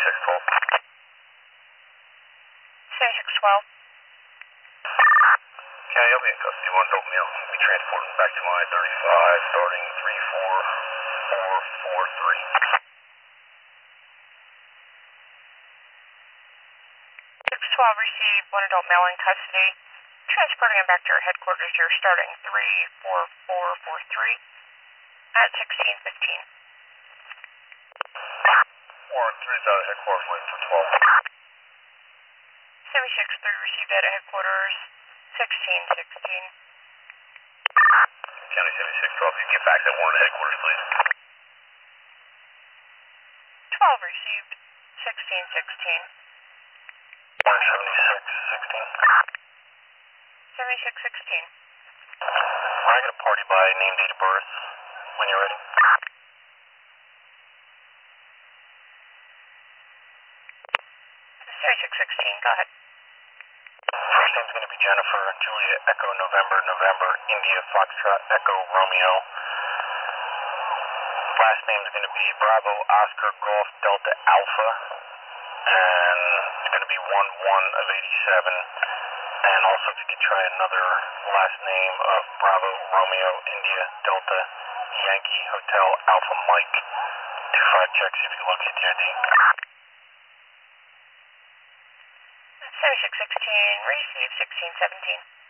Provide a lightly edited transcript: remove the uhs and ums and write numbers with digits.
7612. 7612. County, I'll be in custody. One adult male. I'll be transporting back to my 35, starting 34443. 612 received, one adult male in custody. Transporting him back to our headquarters here, starting 34443 at 1615. Warrant 3 is out of headquarters, waiting for 12. 763 received at headquarters, 1616. County 7612, you get back that warrant at headquarters, please. 12 received, 1616. Warrant 7616. 7616. I got a party by name, date of birth, when you're ready. 7616, go ahead. First name's going to be Jennifer, Julia, Echo, November, November, India, Foxtrot, Echo, Romeo. Last name's going to be Bravo, Oscar, Golf, Delta, Alpha. And it's going to be 11 of 87. And also if you could try another last name of Bravo, Romeo, India, Delta, Yankee, Hotel, Alpha, Mike. 25 checks if you can locate the ID. 7616, receive 1617.